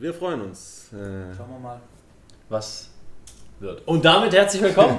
Wir freuen uns. Schauen wir mal, was wird. Und damit herzlich willkommen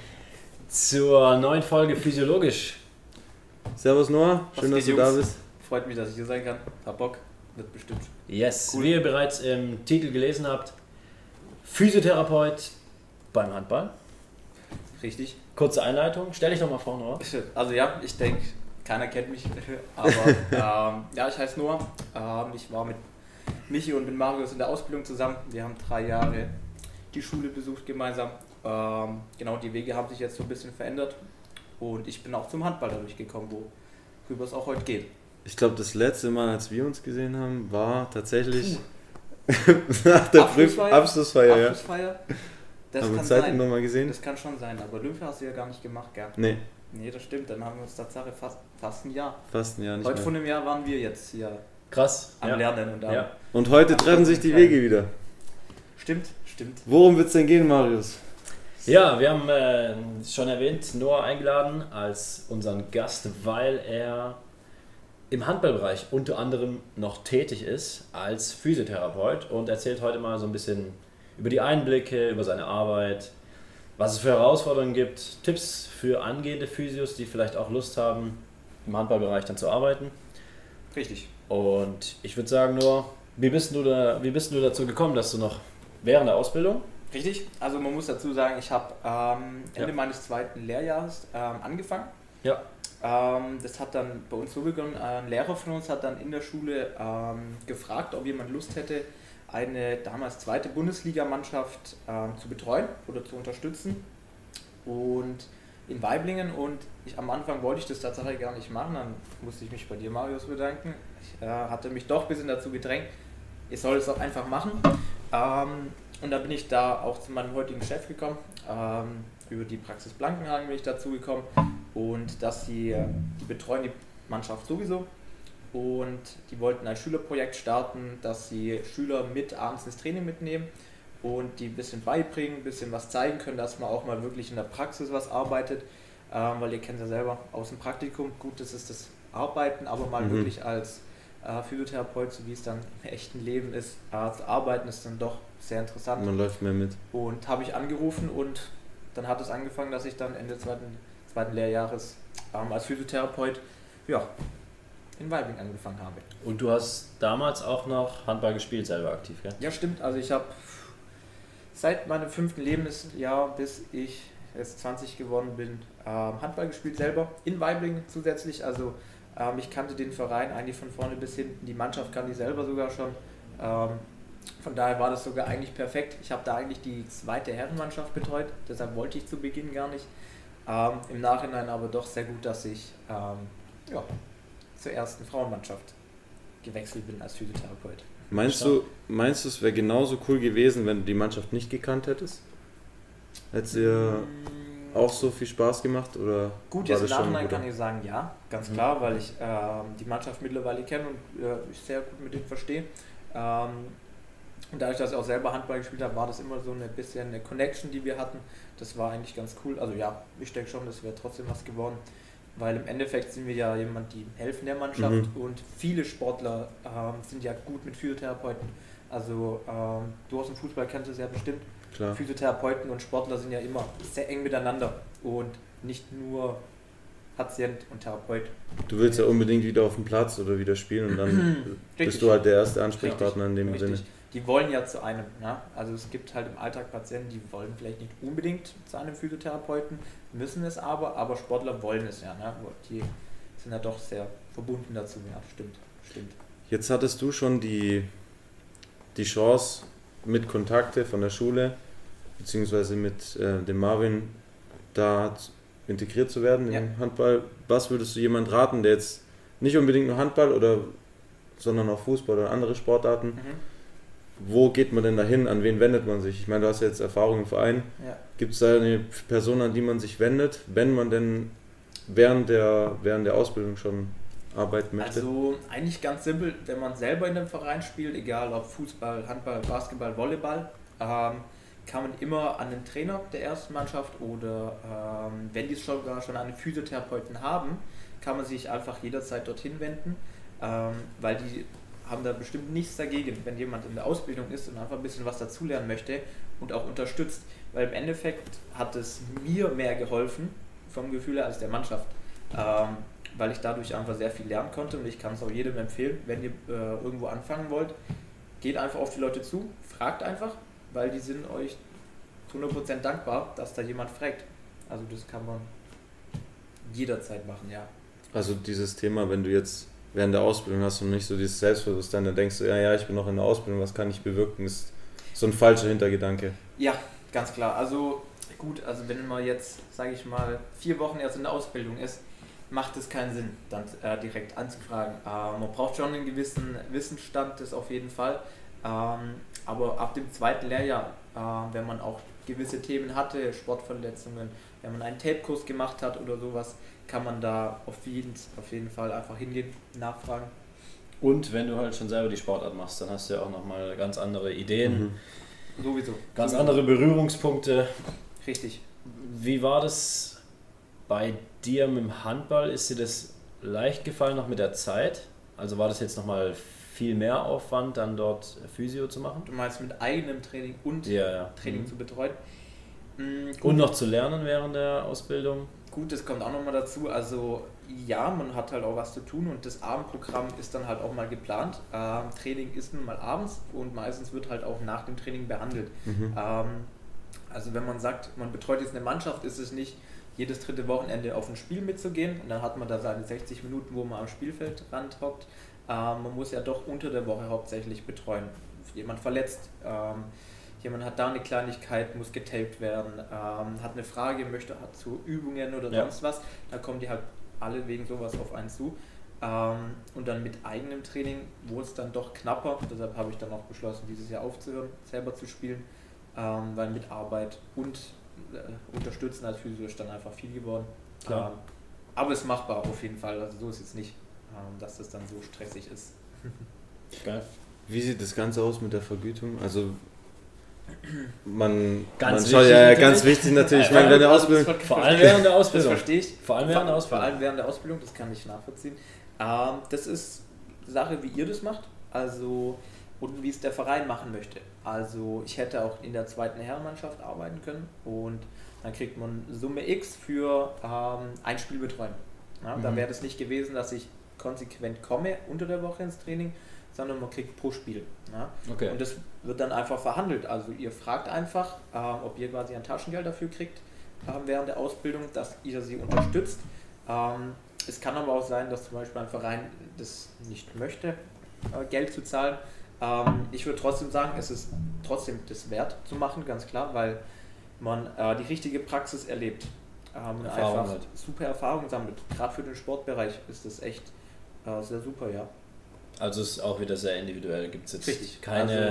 zur neuen Folge Physiologisch. Servus Noah, schön, dass du da bist. Freut mich, dass ich hier sein kann. Hab Bock, wird bestimmt. Yes, Cool. wie ihr bereits im Titel gelesen habt, Physiotherapeut beim Handball. Richtig. Kurze Einleitung, stell dich doch mal vor, Noah. Also ja, ich denke, keiner kennt mich, aber ja, ich heiße Noah. Ich war mit Michi und mit Marius in der Ausbildung zusammen. Wir haben 3 Jahre die Schule besucht gemeinsam. Genau, die Wege haben sich jetzt so ein bisschen verändert und ich bin auch zum Handball dadurch gekommen, worüber es auch heute geht. Ich glaube, das letzte Mal, als wir uns gesehen haben, war tatsächlich nach der Abschlussfeier. Ja. Das haben wir kann seitdem sein. nochmal gesehen? Das kann schon sein, aber Olympia hast du ja gar nicht gemacht, gell? Nee. Nee, das stimmt, dann haben wir uns Tatsache fast ein Jahr. Fast ein Jahr nicht Heute mehr. von einem Jahr waren wir jetzt hier Krass. am Lernen und am... Ja. Und heute treffen sich die Wege wieder. Stimmt. Worum wird es denn gehen, Marius? Ja, wir haben schon erwähnt, Noah eingeladen als unseren Gast, weil er im Handballbereich unter anderem noch tätig ist als Physiotherapeut und erzählt heute mal so ein bisschen über die Einblicke, über seine Arbeit, was es für Herausforderungen gibt, Tipps für angehende Physios, die vielleicht auch Lust haben, im Handballbereich dann zu arbeiten. Richtig. Und ich würde sagen, Noah, wie bist du dazu gekommen, dass du noch während der Ausbildung? Richtig, also man muss dazu sagen, ich habe Ende meines 2. Lehrjahres angefangen. Ja. Das hat dann bei uns so begonnen, ein Lehrer von uns hat dann in der Schule gefragt, ob jemand Lust hätte, eine damals 2. Bundesligamannschaft zu betreuen oder zu unterstützen. Und in Waiblingen, und am Anfang wollte ich das tatsächlich gar nicht machen, dann musste ich mich bei dir, Marius, bedanken. Ich hatte mich doch ein bisschen dazu gedrängt, ich soll es auch einfach machen. Und da bin ich da auch zu meinem heutigen Chef gekommen. Über die Praxis Blankenhagen bin ich dazu gekommen. Und dass die betreuen die Mannschaft sowieso. Und die wollten ein Schülerprojekt starten, dass sie Schüler mit abends ins Training mitnehmen und die ein bisschen beibringen, ein bisschen was zeigen können, dass man auch mal wirklich in der Praxis was arbeitet. Weil ihr kennt ja selber aus dem Praktikum, gut, das ist das Arbeiten, aber mal wirklich als Physiotherapeut, so wie es dann im echten Leben ist, zu arbeiten, ist dann doch sehr interessant. Man läuft mehr mit. Und habe ich angerufen und dann hat es angefangen, dass ich dann Ende zweiten Lehrjahres als Physiotherapeut in Weibling angefangen habe. Und du hast damals auch noch Handball gespielt, selber aktiv, gell? Ja, stimmt. Also ich habe seit meinem 5. Lebensjahr, bis ich jetzt 20 geworden bin, Handball gespielt selber, in Weibling zusätzlich. Also ich kannte den Verein eigentlich von vorne bis hinten, die Mannschaft kannte ich selber sogar schon. Von daher war das sogar eigentlich perfekt. Ich habe da eigentlich die 2. Herrenmannschaft betreut, deshalb wollte ich zu Beginn gar nicht. Im Nachhinein aber doch sehr gut, dass ich zur ersten Frauenmannschaft gewechselt bin als Physiotherapeut. Meinst du, es wäre genauso cool gewesen, wenn du die Mannschaft nicht gekannt hättest? Hättest du dir auch so viel Spaß gemacht? Oder gut, jetzt im Nachhinein kann ich sagen, ja, ganz klar, weil ich die Mannschaft mittlerweile kenne und ich sehr gut mit denen verstehe. Und dadurch, dass ich auch selber Handball gespielt habe, war das immer so ein bisschen eine Connection, die wir hatten. Das war eigentlich ganz cool. Also ja, ich denke schon, das wäre trotzdem was geworden. Weil im Endeffekt sind wir ja jemand, die helfen der Mannschaft und viele Sportler sind ja gut mit Physiotherapeuten. Also du aus dem Fußball kennst es ja bestimmt. Klar. Physiotherapeuten und Sportler sind ja immer sehr eng miteinander und nicht nur Patient und Therapeut. Du willst ja unbedingt wieder auf den Platz oder wieder spielen und dann bist du halt der erste Ansprechpartner in dem Sinne. Die wollen ja zu einem, ja? Also es gibt halt im Alltag Patienten, die wollen vielleicht nicht unbedingt zu einem Physiotherapeuten, müssen es aber Sportler wollen es ja, ne? Die sind ja doch sehr verbunden dazu, ja, stimmt. Jetzt hattest du schon die Chance, mit Kontakte von der Schule, beziehungsweise mit dem Marvin, da integriert zu werden im Handball. Was würdest du jemand raten, der jetzt nicht unbedingt nur Handball sondern auch Fußball oder andere Sportarten, wo geht man denn dahin, an wen wendet man sich? Ich meine, du hast ja jetzt Erfahrung im Verein. Ja. Gibt es da eine Person, an die man sich wendet, wenn man denn während der Ausbildung schon arbeiten möchte? Also eigentlich ganz simpel, wenn man selber in einem Verein spielt, egal ob Fußball, Handball, Basketball, Volleyball, kann man immer an den Trainer der ersten Mannschaft oder wenn die sogar schon einen Physiotherapeuten haben, kann man sich einfach jederzeit dorthin wenden, weil die haben da bestimmt nichts dagegen, wenn jemand in der Ausbildung ist und einfach ein bisschen was dazulernen möchte und auch unterstützt. Weil im Endeffekt hat es mir mehr geholfen vom Gefühl her als der Mannschaft. Weil ich dadurch einfach sehr viel lernen konnte und ich kann es auch jedem empfehlen, wenn ihr irgendwo anfangen wollt, geht einfach auf die Leute zu, fragt einfach, weil die sind euch zu 100% dankbar, dass da jemand fragt. Also das kann man jederzeit machen, ja. Also dieses Thema, wenn du jetzt während der Ausbildung hast und nicht so dieses Selbstbewusstsein, dann denkst du, ja, ich bin noch in der Ausbildung, was kann ich bewirken, ist so ein falscher Hintergedanke. Ja, ganz klar. Also gut, also wenn man jetzt, sage ich mal, 4 Wochen erst in der Ausbildung ist, macht es keinen Sinn, dann direkt anzufragen. Man braucht schon einen gewissen Wissensstand, das auf jeden Fall. Aber ab dem 2. Lehrjahr, wenn man auch gewisse Themen hatte, Sportverletzungen, wenn man einen Tape-Kurs gemacht hat oder sowas, kann man da auf jeden Fall einfach hingehen, nachfragen. Und wenn du halt schon selber die Sportart machst, dann hast du ja auch nochmal ganz andere Ideen. Sowieso. Ganz andere Berührungspunkte. Richtig. Wie war das bei dir mit dem Handball? Ist dir das leicht gefallen noch mit der Zeit? Also war das jetzt nochmal viel mehr Aufwand, dann dort Physio zu machen? Du meinst mit eigenem Training und Training zu betreuen? Und noch zu lernen während der Ausbildung? Gut, das kommt auch nochmal dazu. Also ja, man hat halt auch was zu tun und das Abendprogramm ist dann halt auch mal geplant. Training ist nun mal abends und meistens wird halt auch nach dem Training behandelt. Also wenn man sagt, man betreut jetzt eine Mannschaft, ist es nicht jedes 3. Wochenende auf ein Spiel mitzugehen und dann hat man da seine 60 Minuten, wo man am Spielfeldrand hockt. Man muss ja doch unter der Woche hauptsächlich betreuen. Jemand verletzt, jemand hat da eine Kleinigkeit, muss getaped werden, hat eine Frage, hat zu Übungen oder sonst was, da kommen die halt alle wegen sowas auf einen zu. Und dann mit eigenem Training wurde es dann doch knapper, deshalb habe ich dann auch beschlossen, dieses Jahr aufzuhören, selber zu spielen, weil mit Arbeit und Unterstützen als Physio ist dann einfach viel geworden. Aber es ist machbar auf jeden Fall, also so ist es jetzt nicht, dass das dann so stressig ist. Geil. Wie sieht das Ganze aus mit der Vergütung? Also ganz wichtig natürlich, ich meine, deine Ausbildung. Vor allem während der Ausbildung. Das verstehe ich. Vor allem während der Ausbildung, das kann ich nachvollziehen. Das ist Sache, wie ihr das macht, also und wie es der Verein machen möchte. Also ich hätte auch in der 2. Herrenmannschaft arbeiten können und dann kriegt man Summe X für ein Spiel betreuen. Ja, da wäre das nicht gewesen, dass ich konsequent komme unter der Woche ins Training, sondern man kriegt pro Spiel. Ja? Okay. Und das wird dann einfach verhandelt. Also ihr fragt einfach, ob ihr quasi ein Taschengeld dafür kriegt während der Ausbildung, dass ihr sie unterstützt. Es kann aber auch sein, dass zum Beispiel ein Verein das nicht möchte, Geld zu zahlen. Ich würde trotzdem sagen, es ist trotzdem das wert zu machen, ganz klar, weil man die richtige Praxis erlebt. Einfach halt. Super Erfahrung sammelt. Gerade für den Sportbereich ist das echt sehr super, ja. Also es ist auch wieder sehr individuell. Gibt es jetzt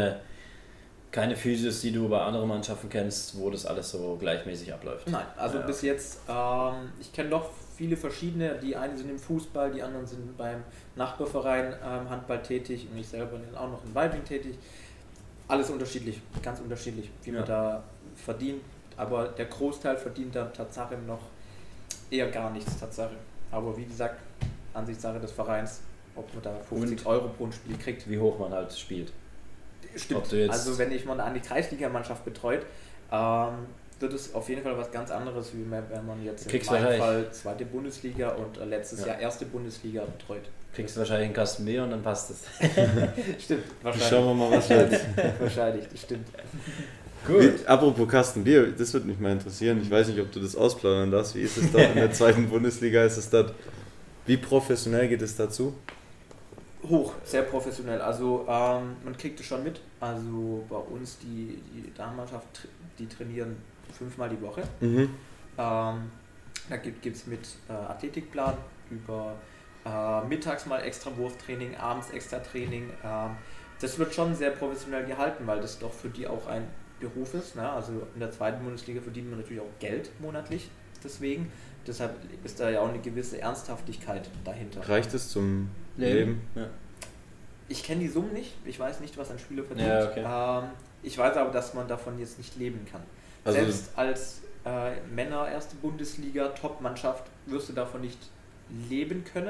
keine Physios, die du bei anderen Mannschaften kennst, wo das alles so gleichmäßig abläuft? Nein, also bis jetzt, ich kenne doch viele verschiedene. Die einen sind im Fußball, die anderen sind beim Nachbarverein Handball tätig und ich selber bin auch noch in Weibing tätig. Alles unterschiedlich, ganz unterschiedlich, wie man da verdient. Aber der Großteil verdient da Tatsache noch eher gar nichts, Tatsache. Aber wie gesagt, Ansichtssache des Vereins, ob man da 50 Euro pro ein Spiel kriegt. Wie hoch man halt spielt. Stimmt, also wenn ich mal eine Kreisligamannschaft betreut, wird es auf jeden Fall was ganz anderes, wie wenn man jetzt in meinem Fall 2. Bundesliga und letztes Jahr 1. Bundesliga betreut. Kriegst du wahrscheinlich einen Kasten Bier und dann passt es. Stimmt, wahrscheinlich. Schauen wir mal, was wird. Wahrscheinlich, das stimmt. Gut. Apropos Kasten Bier, das würde mich mal interessieren. Ich weiß nicht, ob du das ausplaudern darfst. Wie ist es dort in der 2. Bundesliga? Ist es dort, wie professionell geht es dazu? Hoch, sehr professionell. Also man kriegt es schon mit. Also bei uns die Damenmannschaft, die trainieren 5-mal die Woche. Da gibt es mit Athletikplan über mittags mal extra Wurftraining, abends extra Training. Das wird schon sehr professionell gehalten, weil das doch für die auch ein Beruf ist. Ne? Also in der 2. Bundesliga verdient man natürlich auch Geld monatlich deswegen. Deshalb ist da ja auch eine gewisse Ernsthaftigkeit dahinter. Reicht es zum Leben? Ja. Ich kenne die Summen nicht. Ich weiß nicht, was ein Spieler verdient. Ja, okay. Ich weiß aber, dass man davon jetzt nicht leben kann. Also selbst als Männer 1. Bundesliga Top-Mannschaft wirst du davon nicht leben können.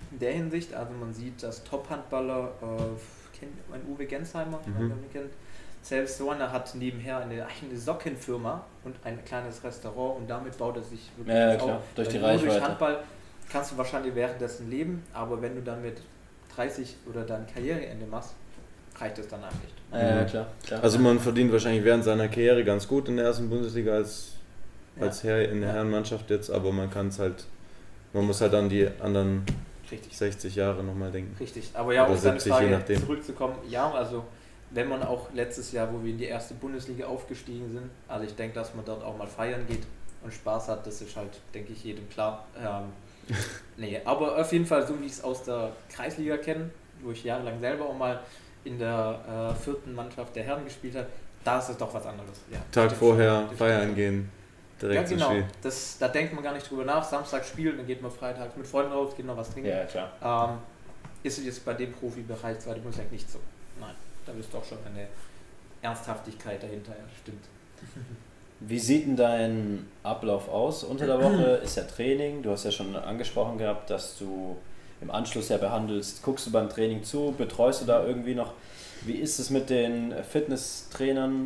in der Hinsicht. Also man sieht, dass Top-Handballer, kennt ein Uwe Gensheimer, kennt, selbst so einer hat nebenher eine eigene Sockenfirma und ein kleines Restaurant und damit baut er sich wirklich auf. Durch die Reichweite. Reichweite. Durch Handball kannst du wahrscheinlich währenddessen leben, aber wenn du dann mit 30 oder dein Karriereende machst, reicht es dann eigentlich. Ja, klar. Also man verdient wahrscheinlich während seiner Karriere ganz gut in der ersten Bundesliga als Herr in der Herrenmannschaft jetzt, aber man muss halt an die anderen 60 Jahre nochmal denken. Richtig, aber ja, oder um seine Frage je zurückzukommen, ja, also wenn man auch letztes Jahr, wo wir in die erste Bundesliga aufgestiegen sind, also ich denke, dass man dort auch mal feiern geht und Spaß hat, das ist halt, denke ich, jedem klar. Nee, aber auf jeden Fall, so wie ich es aus der Kreisliga kenne, wo ich jahrelang selber auch mal in der 4. Mannschaft der Herren gespielt habe, da ist es doch was anderes. Ja, Tag vorher feiern gehen, direkt ja, genau. Spiel. Da denkt man gar nicht drüber nach. Samstag spielen, dann geht man freitags mit Freunden raus, geht noch was trinken. Ja, klar. Ist es jetzt bei dem Profibereich 2. Bundesliga nicht so. Nein, da ist doch schon eine Ernsthaftigkeit dahinter, ja, stimmt. Wie sieht denn dein Ablauf aus? Unter der Woche ist ja Training, du hast ja schon angesprochen gehabt, dass du im Anschluss ja behandelst. Guckst du beim Training zu, betreust du da irgendwie noch? Wie ist es mit den Fitnesstrainern?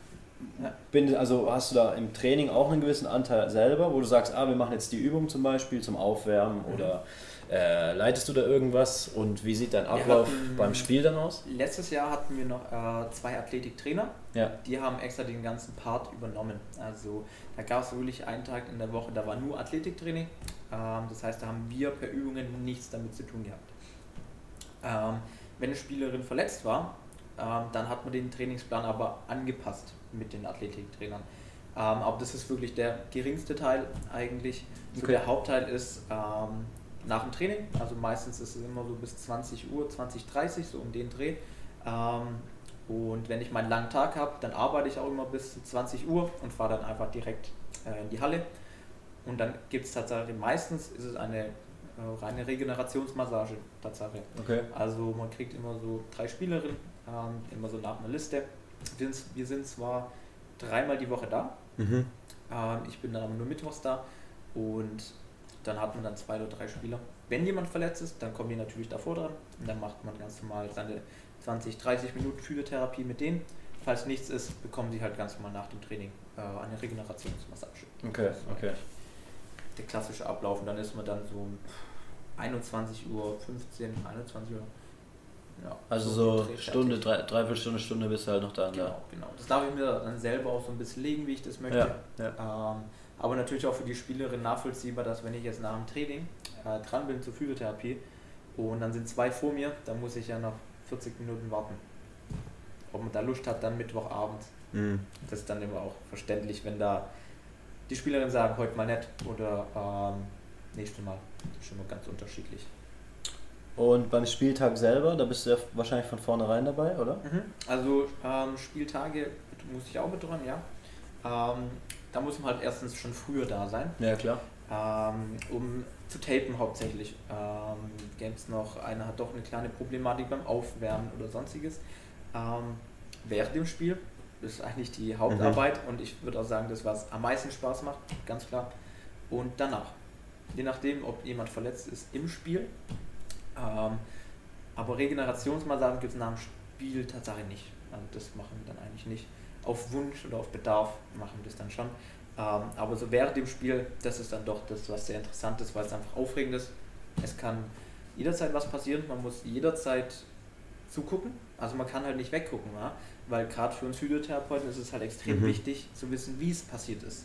Also hast du da im Training auch einen gewissen Anteil selber, wo du sagst, wir machen jetzt die Übung zum Beispiel zum Aufwärmen oder leitest du da irgendwas und wie sieht dein Ablauf beim Spiel dann aus? Letztes Jahr hatten wir noch 2 Athletiktrainer, die haben extra den ganzen Part übernommen. Also da gab es wirklich einen Tag in der Woche, da war nur Athletiktraining, das heißt, da haben wir per Übungen nichts damit zu tun gehabt. Wenn eine Spielerin verletzt war, dann hat man den Trainingsplan aber angepasst mit den Athletiktrainern. Aber das ist wirklich der geringste Teil eigentlich. So der Hauptteil ist nach dem Training, also meistens ist es immer so bis 20 Uhr, 20:30, so um den Dreh. Und wenn ich meinen langen Tag habe, dann arbeite ich auch immer bis 20 Uhr und fahre dann einfach direkt in die Halle. Und dann gibt es tatsächlich, meistens ist es eine reine Regenerationsmassage Tatsache. Okay. Also man kriegt immer so 3 Spielerinnen, immer so nach einer Liste. Wir sind zwar 3-mal die Woche da, ich bin dann aber nur mittwochs da und dann hat man dann 2 oder 3 Spieler. Wenn jemand verletzt ist, dann kommen die natürlich davor dran und dann macht man ganz normal seine 20-30 Minuten Physiotherapie mit denen. Falls nichts ist, bekommen sie halt ganz normal nach dem Training eine Regenerationsmassage. Okay. Der klassische Ablauf und dann ist man dann so um 21:15 Uhr, 21 Uhr. Ja, also so Stunde, Dreiviertelstunde bist du halt noch da. Genau. Das darf ich mir dann selber auch so ein bisschen legen, wie ich das möchte. Aber natürlich auch für die Spielerin nachvollziehbar, dass wenn ich jetzt nach dem Training dran bin zur Physiotherapie und dann sind 2 vor mir, dann muss ich ja noch 40 Minuten warten. Ob man da Lust hat, dann Mittwochabend. Das ist dann immer auch verständlich, wenn da die Spielerinnen sagen, heute mal nicht oder nächstes Mal. Das ist immer ganz unterschiedlich. Und beim Spieltag selber, da bist du ja wahrscheinlich von vornherein dabei, oder? Also Spieltage muss ich auch betreuen, ja. Da muss man halt erstens schon früher da sein. Ja, klar. Um zu tapen hauptsächlich. Einer hat doch eine kleine Problematik beim Aufwärmen oder sonstiges. Während dem Spiel ist eigentlich die Hauptarbeit und ich würde auch sagen, das was am meisten Spaß macht, ganz klar. Und danach. Je nachdem, ob jemand verletzt ist im Spiel. Aber Regenerationsmassagen gibt es nach dem Spiel tatsächlich nicht. Also das machen wir dann eigentlich nicht. Auf Wunsch oder auf Bedarf machen wir das dann schon. Aber so während dem Spiel, das ist dann doch das, was sehr interessant ist, weil es einfach aufregend ist. Es kann jederzeit was passieren, man muss jederzeit zugucken. Also man kann halt nicht weggucken, ja? Weil gerade für uns Physiotherapeuten ist es halt extrem wichtig zu wissen, wie es passiert ist.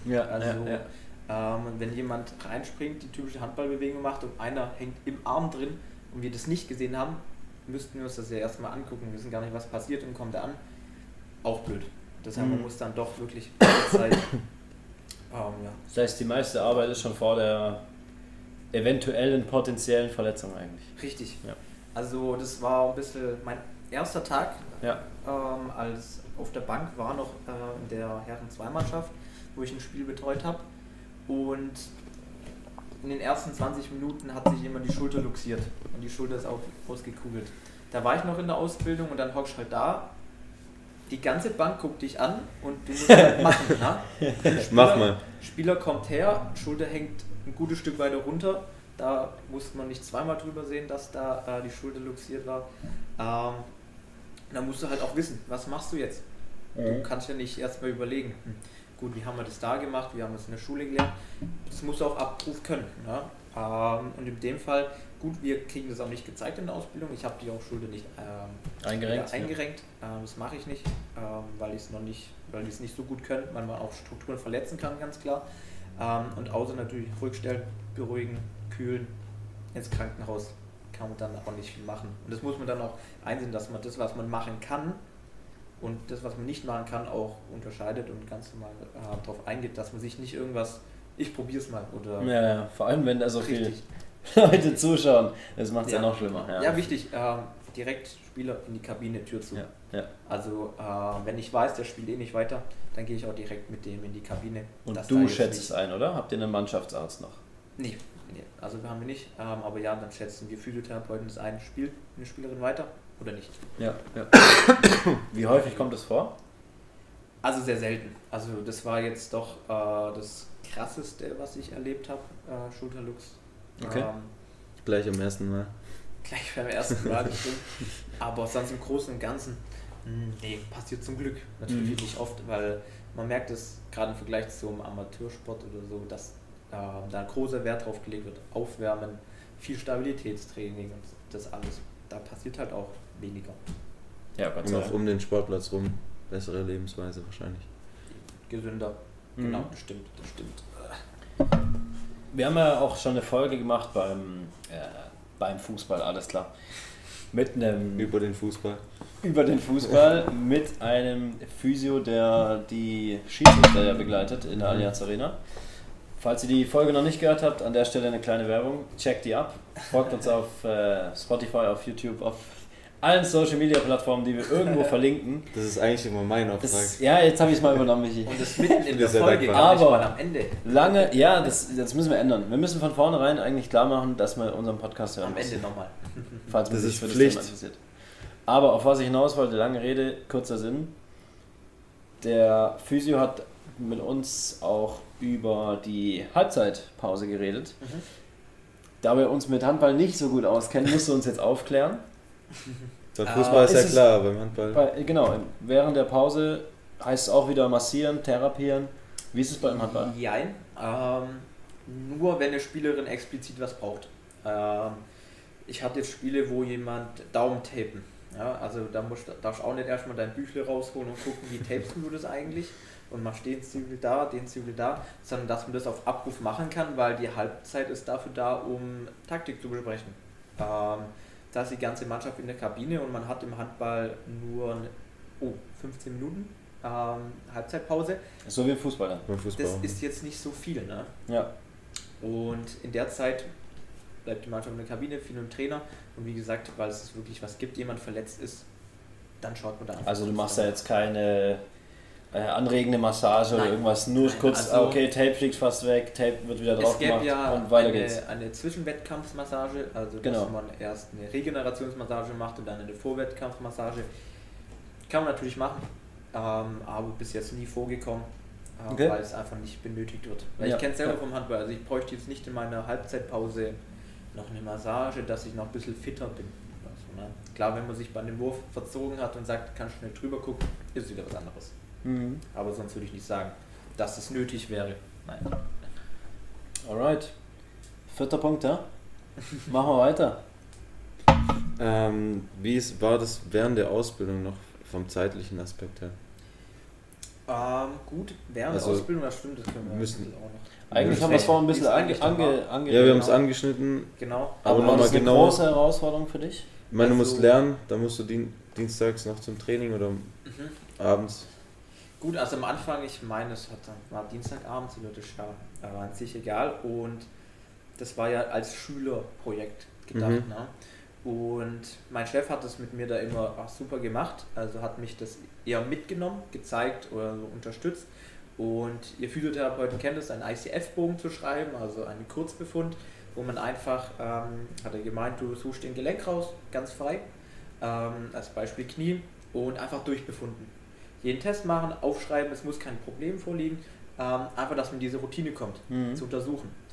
Wenn jemand reinspringt, die typische Handballbewegung macht und einer hängt im Arm drin und wir das nicht gesehen haben, müssten wir uns das ja erstmal angucken, wir wissen gar nicht, was passiert und kommt er an. Auch blöd. Deshalb man muss dann doch wirklich Zeit. Das heißt, die meiste Arbeit ist schon vor der eventuellen potenziellen Verletzung eigentlich. Richtig. Ja. Also das war ein bisschen mein erster Tag als auf der Bank, war noch in der Herren-2-Mannschaft, wo ich ein Spiel betreut habe. Und in den ersten 20 Minuten hat sich jemand die Schulter luxiert und die Schulter ist auch ausgekugelt. Da war ich noch in der Ausbildung und dann hockst du halt da, die ganze Bank guckt dich an und du musst halt machen. Mach mal. Spieler kommt her, Schulter hängt ein gutes Stück weiter runter Da musste man nicht zweimal drüber sehen, dass da die Schulter luxiert war. Da musst du halt auch wissen, was machst du jetzt? Du kannst ja nicht erstmal überlegen, gut, wie haben wir das da gemacht, wie haben wir es in der Schule gelernt. Das musst du auf Abruf können. Ja? Und in dem Fall, gut, wir kriegen das auch nicht gezeigt in der Ausbildung. Ich habe die auch Schulter nicht eingerenkt. Das mache ich nicht, weil ich es nicht so gut können, weil man auch Strukturen verletzen kann, ganz klar. Und außer natürlich ruhig stellen, beruhigen, kühlen, ins Krankenhaus kann man dann auch nicht viel machen. Und das muss man dann auch einsehen, dass man das, was man machen kann und das, was man nicht machen kann, auch unterscheidet und ganz normal darauf eingeht, dass man sich nicht irgendwas, ich probiere es mal oder... Ja, vor allem wenn da so viele Leute zuschauen, das macht es ja noch schlimmer. Ja, wichtig, direkt Spieler in die Kabine, Tür zu. Ja. Also wenn ich weiß, der spielt eh nicht weiter, dann gehe ich auch direkt mit dem in die Kabine. Und du schätzt es ein, oder? Habt ihr einen Mannschaftsarzt noch? Nee, also haben wir nicht, aber ja, dann schätzen wir Physiotherapeuten das ein, spielt eine Spielerin weiter oder nicht. Ja. Wie häufig kommt das vor? Also sehr selten. Also das war jetzt doch das Krasseste, was ich erlebt habe, Schulterlux. Okay. Gleich am ersten Mal. Gleich beim ersten Mal, das stimmt. Aber sonst im Großen und Ganzen, nee, passiert zum Glück natürlich nicht oft, weil man merkt es gerade im Vergleich zum Amateursport oder so, dass da großer Wert drauf gelegt wird. Aufwärmen, viel Stabilitätstraining und das alles. Da passiert halt auch weniger. Ja, Gott und sei auch Dank. um den Sportplatz rum. Bessere Lebensweise wahrscheinlich. Gesünder. Genau, das stimmt. Wir haben ja auch schon eine Folge gemacht beim Fußball, alles klar. Mit einem Über den Fußball mit einem Physio, der die Schiedsrichter ja begleitet in der Allianz Arena. Falls ihr die Folge noch nicht gehört habt, an der Stelle eine kleine Werbung. Checkt die ab. Folgt uns auf Spotify, auf YouTube, auf allen Social Media Plattformen, die wir irgendwo verlinken. Das ist eigentlich immer mein Auftrag. Ja, jetzt habe ich es mal übernommen, Michi. Und das mitten in der sehr Folge, dankbar. gar nicht mal am Ende. Das müssen wir ändern. Wir müssen von vornherein eigentlich klar machen, dass wir unseren Podcast hören Am Ende müssen. nochmal. Falls man Das sich ist für das Pflicht. Thema interessiert. Aber auf was ich hinaus wollte, lange Rede, kurzer Sinn. Der Physio hat mit uns auch über die Halbzeitpause geredet. Da wir uns mit Handball nicht so gut auskennen, musst du uns jetzt aufklären. Beim Fußball ist ja ist es- klar, beim Handball. Genau, während der Pause heißt es auch wieder massieren, therapieren. Wie ist es beim Handball? Jein. Nur wenn eine Spielerin explizit was braucht. Ich hatte jetzt Spiele, wo jemand Daumentapen. Ja, also da darfst du auch nicht erstmal dein Büchle rausholen und gucken, wie tapest du das eigentlich und machst den Zwiebel da, sondern dass man das auf Abruf machen kann, weil die Halbzeit ist dafür da, um Taktik zu besprechen. Da ist die ganze Mannschaft in der Kabine und man hat im Handball nur 15 Minuten Halbzeitpause. So wie im Fußball dann. Beim Fußball. Das ist jetzt nicht so viel, ne? Ja. Und in der Zeit bleibt die Mannschaft in der Kabine, viel mit dem Trainer. Und wie gesagt, weil es wirklich was gibt, jemand verletzt ist, dann schaut man da einfach. Also du machst ja jetzt keine anregende Massage oder irgendwas, nur Nein, kurz, also okay, Tape fliegt fast weg, Tape wird wieder drauf Es gäbe gemacht ja und weiter geht's. eine Zwischenwettkampfmassage, also Genau. dass man erst eine Regenerationsmassage macht und dann eine Vorwettkampfmassage. Kann man natürlich machen, aber bis jetzt nie vorgekommen, Okay. weil es einfach nicht benötigt wird. Weil Ja, ich kenne es selber ja. vom Handball, also ich bräuchte jetzt nicht in meiner Halbzeitpause noch eine Massage, dass ich noch ein bisschen fitter bin. Also, ne? Klar, wenn man sich bei einem Wurf verzogen hat und sagt, kann schnell drüber gucken, ist es wieder was anderes. Mhm. Aber sonst würde ich nicht sagen, dass es nötig wäre. Nein. Alright. 4. Punkt, ja? Machen wir weiter. War das während der Ausbildung noch vom zeitlichen Aspekt her? Gut, während Also, der Ausbildung, das stimmt, das können wir müssen- ein bisschen auch noch. Eigentlich Ja, haben wir es vorhin ein wie bisschen es eigentlich dann war. ange Ja, wir haben es genau. angeschnitten. Genau. Aber war nochmal das eine genau. große Herausforderung für dich? Ich meine, du Also- musst lernen, da musst du dienstags noch zum Training oder abends. Gut, also am Anfang, ich meine, war Dienstagabends, die Leute waren sich egal und das war ja als Schülerprojekt gedacht. Mhm. Ne? Und mein Chef hat das mit mir da immer super gemacht, also hat mich das eher mitgenommen, gezeigt oder so unterstützt. Und ihr Physiotherapeuten kennt es, einen ICF-Bogen zu schreiben, also einen Kurzbefund, wo man einfach, hat er gemeint, du suchst den Gelenk raus, ganz frei, als Beispiel Knie und einfach durchbefunden. Jeden Test machen, aufschreiben, es muss kein Problem vorliegen, einfach, dass man in diese Routine kommt, zu untersuchen.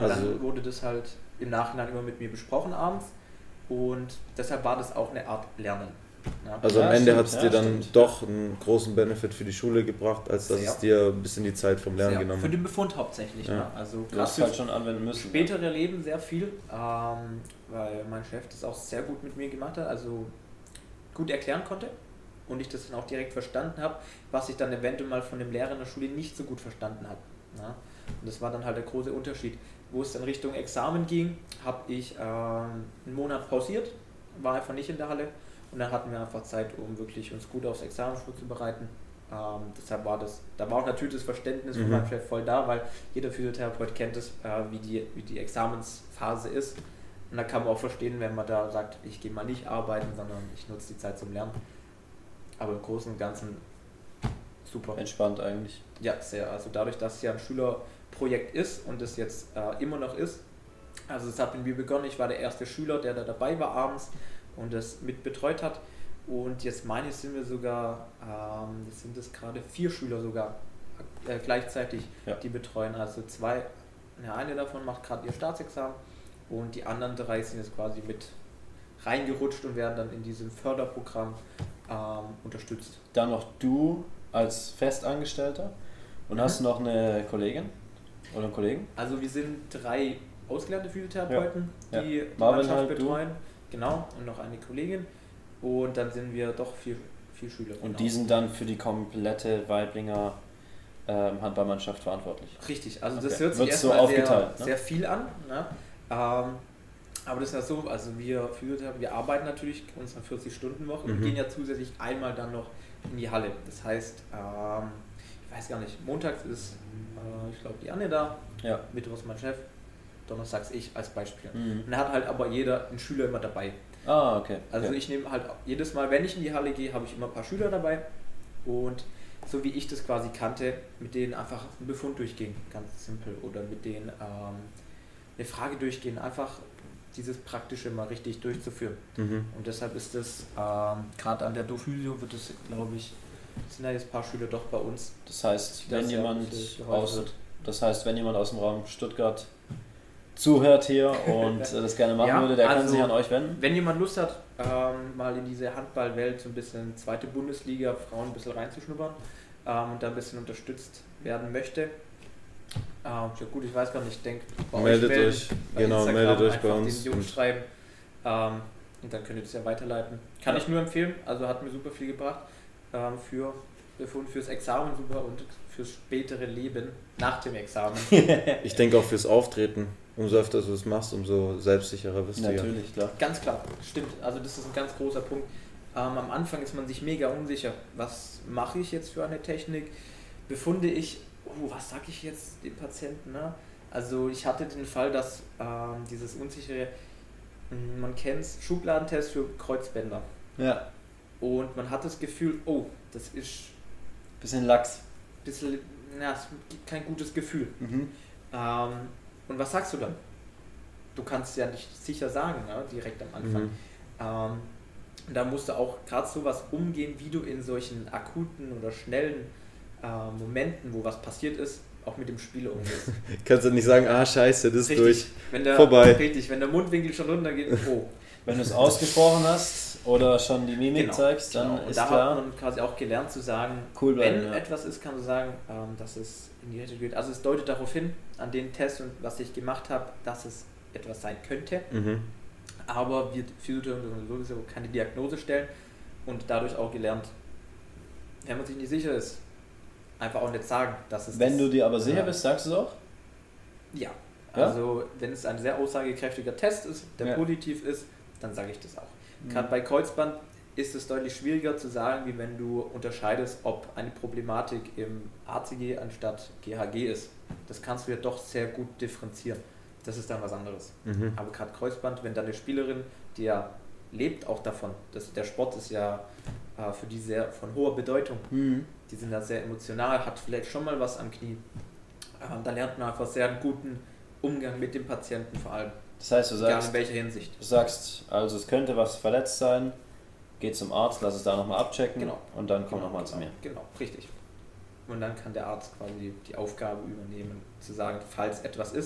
Und dann wurde das halt im Nachhinein immer mit mir besprochen abends und deshalb war das auch eine Art Lernen. Ja. Also am Ende hat es dir dann doch einen großen Benefit für die Schule gebracht, als dass es dir ein bisschen die Zeit vom Lernen genommen hat. Für den Befund hauptsächlich. Ja. Ne? Also du hast halt schon anwenden müssen. Spätere Leben sehr viel, weil mein Chef das auch sehr gut mit mir gemacht hat, also gut erklären konnte und ich das dann auch direkt verstanden habe, was ich dann eventuell mal von dem Lehrer in der Schule nicht so gut verstanden habe. Ja. Und das war dann halt der große Unterschied. Wo es dann Richtung Examen ging, habe ich einen Monat pausiert, war einfach nicht in der Halle. Und dann hatten wir einfach Zeit, um wirklich uns gut aufs Examen vorzubereiten. Deshalb war da war auch natürlich das Verständnis von meinem Chef voll da, weil jeder Physiotherapeut kennt es, wie die Examensphase ist. Und da kann man auch verstehen, wenn man da sagt, ich gehe mal nicht arbeiten, sondern ich nutze die Zeit zum Lernen. Aber im Großen und Ganzen super. Entspannt eigentlich. Ja, sehr. Also dadurch, dass es ja ein Schülerprojekt ist und es jetzt immer noch ist. Also es hat mit mir begonnen, ich war der erste Schüler, der da dabei war abends und das mit betreut hat. Und jetzt meine ich, sind wir sogar, jetzt sind es gerade 4 Schüler sogar gleichzeitig, die betreuen. Also eine davon macht gerade ihr Staatsexamen und die anderen 3 sind jetzt quasi mit reingerutscht und werden dann in diesem Förderprogramm unterstützt. Dann noch du als Festangestellter und hast du noch eine Kollegin oder einen Kollegen? Also wir sind 3 ausgelernte Physiotherapeuten, die Marvin Mannschaft halt, betreuen. Genau, und noch eine Kollegin. Und dann sind wir doch 4 Schüler. Und die sind dann für die komplette Weiblinger Handballmannschaft verantwortlich? Richtig, also das hört sich erstmal sehr viel an. Ne? Aber das ist ja so, also wir arbeiten natürlich unsere 40-Stunden-Woche und gehen ja zusätzlich einmal dann noch in die Halle. Das heißt, ich weiß gar nicht, montags ist, ich glaube, die Anne da, mittwochs mein Chef, donnerstags ich als Beispiel. Und da hat halt aber jeder einen Schüler immer dabei. Ah, okay. Also ich nehme halt jedes Mal, wenn ich in die Halle gehe, habe ich immer ein paar Schüler dabei und so wie ich das quasi kannte, mit denen einfach einen Befund durchgehen, ganz simpel, oder mit denen eine Frage durchgehen, einfach dieses Praktische mal richtig durchzuführen. Und deshalb ist das, gerade an der Dophysio wird es, glaube ich, sind da jetzt ein paar Schüler doch bei uns. Das heißt, wenn jemand aus dem Raum Stuttgart zuhört hier und das gerne machen würde, der kann sich an euch wenden. Wenn jemand Lust hat, mal in diese Handballwelt so ein bisschen zweite Bundesliga, Frauen ein bisschen reinzuschnuppern und da ein bisschen unterstützt werden möchte. Ja gut, ich weiß gar nicht, ich denke, meldet euch bei uns. Den Jungs schreiben und dann könnt ihr das ja weiterleiten. Kann ich nur empfehlen, also hat mir super viel gebracht fürs Examen super und fürs spätere Leben nach dem Examen. Ich denke auch fürs Auftreten. Umso öfter du es machst, umso selbstsicherer wirst du. Natürlich, klar. Ganz klar, stimmt. Also das ist ein ganz großer Punkt. Am Anfang ist man sich mega unsicher. Was mache ich jetzt für eine Technik? Befunde ich, was sage ich jetzt dem Patienten? Ne? Also ich hatte den Fall, dass dieses unsichere, man kennt es, Schubladentest für Kreuzbänder. Ja. Und man hat das Gefühl, das ist... Bisschen lax. Es gibt kein gutes Gefühl. Und was sagst du dann? Du kannst ja nicht sicher sagen, ne, direkt am Anfang. Da musst du auch gerade sowas umgehen, wie du in solchen akuten oder schnellen Momenten, wo was passiert ist, auch mit dem Spieler umgehst. Kannst du nicht sagen, scheiße, das ist durch, vorbei. Richtig, wenn der Mundwinkel schon runtergeht, Wenn du es ausgesprochen hast oder schon die Mimik zeigst, dann ist da klar. Hat man quasi auch gelernt zu sagen, wenn etwas ist, kann du sagen, dass es in die Richtung geht. Also es deutet darauf hin, an den Test und was ich gemacht habe, dass es etwas sein könnte. Aber wir Physiotherapeuten sowieso keine Diagnose stellen und dadurch auch gelernt, wenn man sich nicht sicher ist, einfach auch nicht sagen, dass es Wenn du dir aber sicher bist, sagst du es auch? Ja. Also wenn es ein sehr aussagekräftiger Test ist, der positiv ist, dann sage ich das auch. Gerade bei Kreuzband ist es deutlich schwieriger zu sagen, wie wenn du unterscheidest, ob eine Problematik im ACG anstatt GHG ist. Das kannst du ja doch sehr gut differenzieren. Das ist dann was anderes. Aber gerade Kreuzband, wenn dann eine Spielerin, die ja lebt auch davon, der Sport ist ja für die sehr von hoher Bedeutung. Die sind da sehr emotional, hat vielleicht schon mal was am Knie. Da lernt man einfach sehr einen guten Umgang mit dem Patienten vor allem. Das heißt, du sagst, egal in welcher Hinsicht. Du sagst, also es könnte was verletzt sein, geh zum Arzt, lass es da nochmal abchecken und dann komm nochmal zu mir. Genau, richtig. Und dann kann der Arzt quasi die Aufgabe übernehmen, zu sagen, falls etwas ist.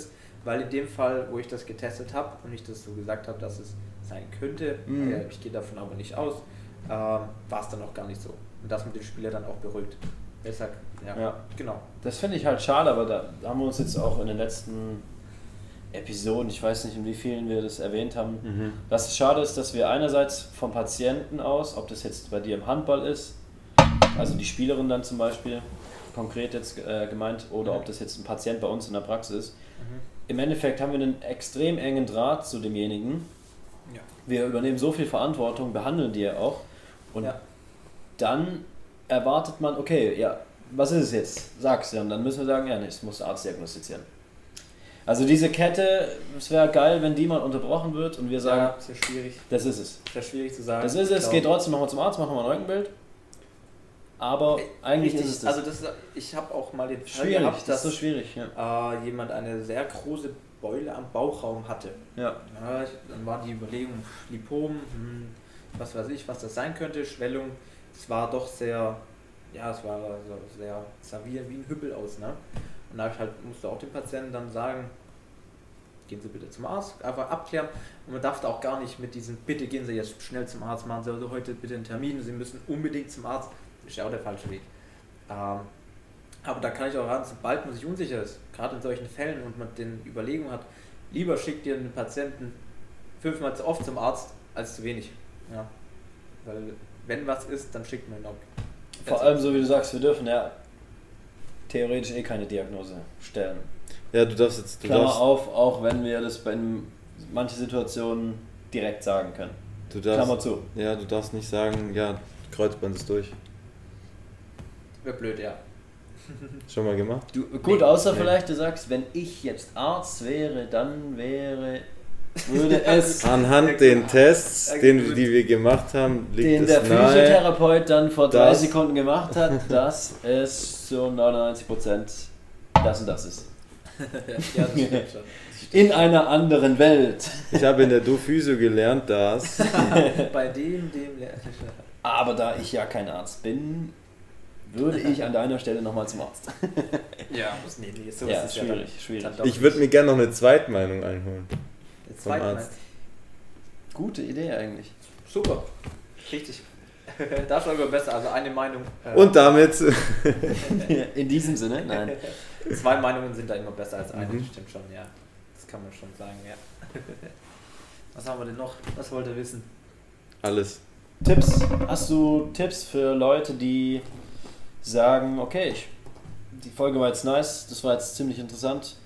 weil in dem Fall, wo ich das getestet habe und ich das so gesagt habe, dass es sein könnte, ich gehe davon aber nicht aus, war es dann auch gar nicht so. Und das mit dem Spieler dann auch beruhigt. Deshalb, genau. Das finde ich halt schade, aber da haben wir uns jetzt auch in den letzten Episoden, ich weiß nicht, in wie vielen wir das erwähnt haben, dass es schade ist, dass wir einerseits vom Patienten aus, ob das jetzt bei dir im Handball ist, also die Spielerin dann zum Beispiel, konkret jetzt gemeint, oder ob das jetzt ein Patient bei uns in der Praxis ist, im Endeffekt haben wir einen extrem engen Draht zu demjenigen. Ja. Wir übernehmen so viel Verantwortung, behandeln die ja auch und dann erwartet man, okay, ja, was ist es jetzt? Sag's ja, und dann müssen wir sagen, ja, ich muss Arzt diagnostizieren. Also diese Kette, es wäre geil, wenn die mal unterbrochen wird und wir sagen, ist ja schwierig. Das ist es. Ist ja schwierig zu sagen. Das ist es, geht trotzdem nochmal zum Arzt, machen wir ein Röntgenbild. Aber eigentlich Richtig, ist es das. Also ich habe auch mal den Fall Schwierig, gehabt, das dass ist so schwierig. Ja. Jemand eine sehr große Beule am Bauchraum hatte. Ja. Dann war die Überlegung, Lipom, was weiß ich, was das sein könnte, Schwellung. Es war doch sehr, es war so sehr, sah wie ein Hüppel aus. Ne? Und da musste auch dem Patienten dann sagen, gehen Sie bitte zum Arzt, einfach abklären. Und man darf da auch gar nicht mit diesem, bitte gehen Sie jetzt schnell zum Arzt, machen Sie also heute bitte einen Termin, Sie müssen unbedingt zum Arzt. Das ist ja auch der falsche Weg. Aber da kann ich auch raten, sobald man sich unsicher ist, gerade in solchen Fällen und man den Überlegungen hat, lieber schickt ihr den Patienten 5-mal zu oft zum Arzt als zu wenig. Ja. Weil wenn was ist, dann schickt man ihn auch. Vor allem, so wie du sagst, wir dürfen ja theoretisch keine Diagnose stellen. Ja, du darfst Klammer auf, auch wenn wir das bei manchen Situationen direkt sagen können. Klammer zu. Ja, du darfst nicht sagen, ja, Kreuzband ist durch. Wäre blöd, ja. Schon mal gemacht? Gut, außer vielleicht du sagst, wenn ich jetzt Arzt wäre, dann würde es... Anhand den Tests, die wir gemacht haben, liegt den der es nahe, Physiotherapeut dann vor 3 Sekunden gemacht hat, dass es zu 99% das und das ist. Ja, das stimmt schon. In einer anderen Welt. Ich habe in der Do-Physio gelernt, dass... Bei dem Aber da ich ja kein Arzt bin, würde ich an deiner Stelle nochmal zum Arzt. So ja, ist schwierig. Ich würde mir gerne noch eine Zweitmeinung einholen. Vom Arzt. Gute Idee eigentlich. Super. Richtig. Das war aber besser, also eine Meinung. Und damit... In diesem Sinne, nein. 2 Meinungen sind da immer besser als eine, das stimmt schon, ja. Das kann man schon sagen, ja. Was haben wir denn noch? Was wollt ihr wissen? Alles. Tipps. Hast du Tipps für Leute, die sagen, okay, die Folge war jetzt nice, das war jetzt ziemlich interessant.